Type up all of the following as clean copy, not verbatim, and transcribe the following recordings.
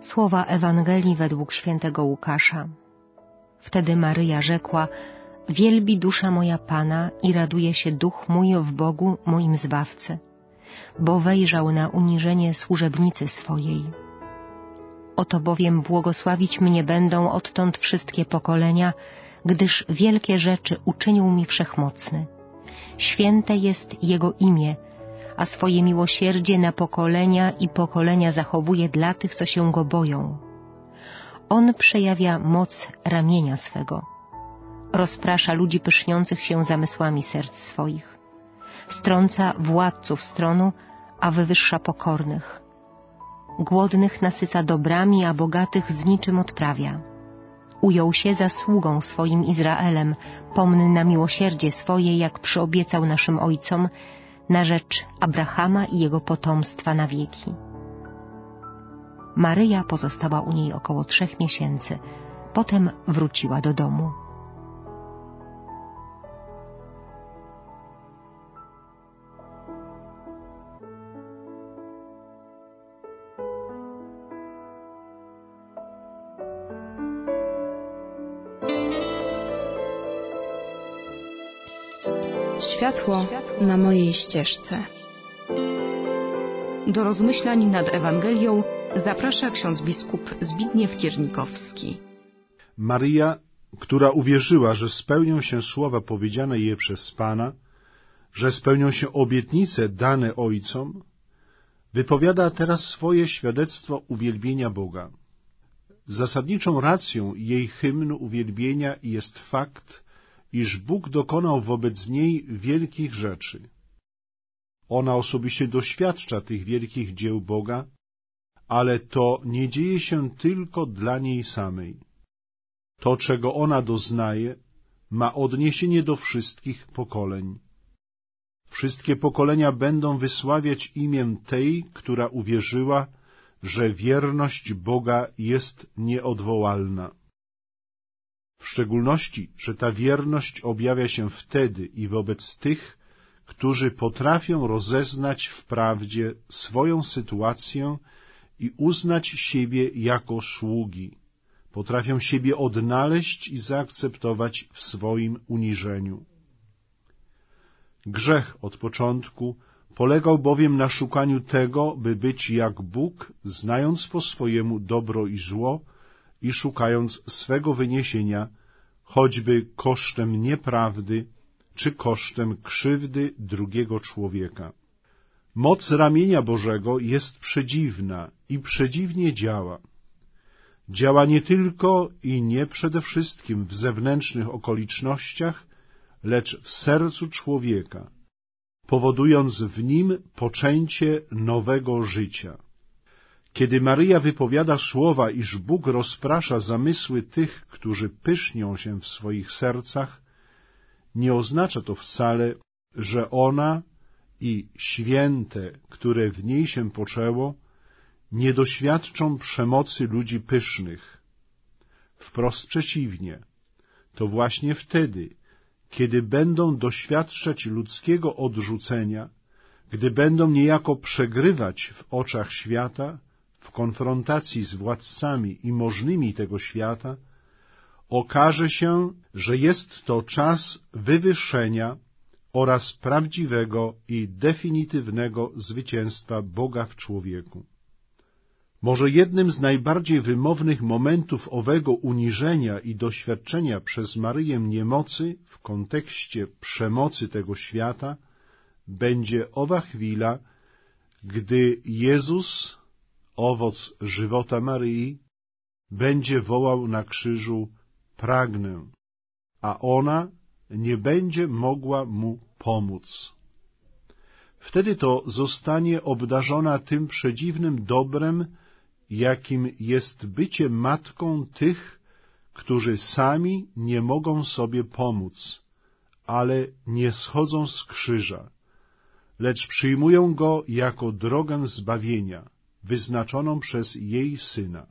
Słowa Ewangelii według świętego Łukasza. Wtedy Maryja rzekła: Wielbi dusza moja Pana i raduje się duch mój w Bogu moim Zbawcy, bo wejrzał na uniżenie służebnicy swojej. Oto bowiem błogosławić mnie będą odtąd wszystkie pokolenia, gdyż wielkie rzeczy uczynił mi Wszechmocny. Święte jest Jego imię, a swoje miłosierdzie na pokolenia i pokolenia zachowuje dla tych, co się Go boją. On przejawia moc ramienia swego. Rozprasza ludzi pyszniących się zamysłami serc swoich. Strąca władców z tronu, a wywyższa pokornych. Głodnych nasyca dobrami, a bogatych z niczym odprawia. Ujął się za sługą swoim Izraelem, pomny na miłosierdzie swoje, jak przyobiecał naszym ojcom, na rzecz Abrahama i jego potomstwa na wieki. Maryja pozostała u niej około 3 miesięcy, potem wróciła do domu. Światło na mojej ścieżce. Do rozmyślań nad Ewangelią zaprasza ksiądz biskup Zbigniew Kiernikowski. Maryja, która uwierzyła, że spełnią się słowa powiedziane jej przez Pana, że spełnią się obietnice dane ojcom, wypowiada teraz swoje świadectwo uwielbienia Boga. Zasadniczą racją jej hymnu uwielbienia jest fakt, iż Bóg dokonał wobec niej wielkich rzeczy. Ona osobiście doświadcza tych wielkich dzieł Boga, ale to nie dzieje się tylko dla niej samej. To, czego ona doznaje, ma odniesienie do wszystkich pokoleń. Wszystkie pokolenia będą wysławiać imię tej, która uwierzyła, że wierność Boga jest nieodwołalna. W szczególności, że ta wierność objawia się wtedy i wobec tych, którzy potrafią rozeznać w prawdzie swoją sytuację i uznać siebie jako sługi, potrafią siebie odnaleźć i zaakceptować w swoim uniżeniu. Grzech od początku polegał bowiem na szukaniu tego, by być jak Bóg, znając po swojemu dobro i zło i szukając swego wyniesienia, choćby kosztem nieprawdy czy kosztem krzywdy drugiego człowieka. Moc ramienia Bożego jest przedziwna i przedziwnie działa. Działa nie tylko i nie przede wszystkim w zewnętrznych okolicznościach, lecz w sercu człowieka, powodując w nim poczęcie nowego życia. Kiedy Maryja wypowiada słowa, iż Bóg rozprasza zamysły tych, którzy pysznią się w swoich sercach, nie oznacza to wcale, że ona i święte, które w niej się poczęło, nie doświadczą przemocy ludzi pysznych. Wprost przeciwnie, to właśnie wtedy, kiedy będą doświadczać ludzkiego odrzucenia, gdy będą niejako przegrywać w oczach świata, w konfrontacji z władcami i możnymi tego świata, okaże się, że jest to czas wywyższenia oraz prawdziwego i definitywnego zwycięstwa Boga w człowieku. Może jednym z najbardziej wymownych momentów owego uniżenia i doświadczenia przez Maryję niemocy w kontekście przemocy tego świata będzie owa chwila, gdy Jezus, owoc żywota Maryi, będzie wołał na krzyżu: pragnę, a ona nie będzie mogła mu pomóc. Wtedy to zostanie obdarzona tym przedziwnym dobrem, jakim jest bycie matką tych, którzy sami nie mogą sobie pomóc, ale nie schodzą z krzyża, lecz przyjmują go jako drogę zbawienia, wyznaczoną przez jej Syna.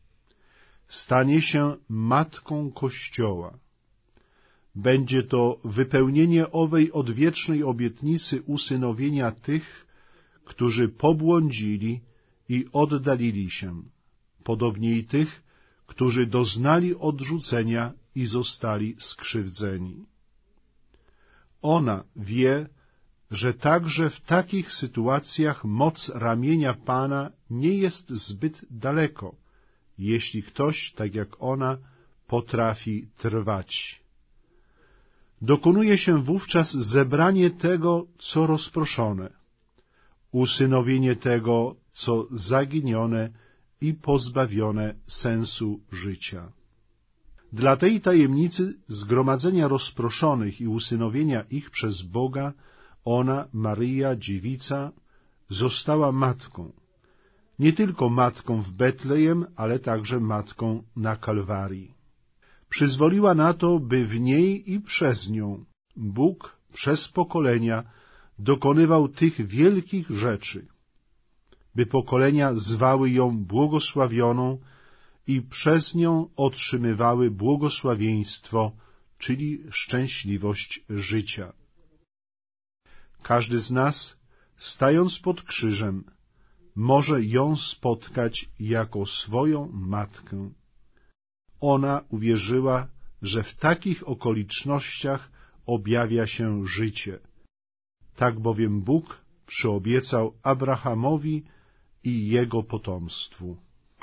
Stanie się matką Kościoła. Będzie to wypełnienie owej odwiecznej obietnicy usynowienia tych, którzy pobłądzili i oddalili się. podobnie i tych, którzy doznali odrzucenia i zostali skrzywdzeni. Ona wie, że także w takich sytuacjach moc ramienia Pana nie jest zbyt daleko, jeśli ktoś, tak jak ona, potrafi trwać. Dokonuje się wówczas zebranie tego, co rozproszone, usynowienie tego, co zaginione i pozbawione sensu życia. Dla tej tajemnicy zgromadzenia rozproszonych i usynowienia ich przez Boga ona, Maryja, dziewica, została matką. Nie tylko matką w Betlejem, ale także matką na Kalwarii. Przyzwoliła na to, by w niej i przez nią Bóg przez pokolenia dokonywał tych wielkich rzeczy, by pokolenia zwały ją błogosławioną i przez nią otrzymywały błogosławieństwo, czyli szczęśliwość życia. Każdy z nas, stając pod krzyżem, może ją spotkać jako swoją matkę. Ona uwierzyła, że w takich okolicznościach objawia się życie. Tak bowiem Bóg przyobiecał Abrahamowi i jego potomstwu.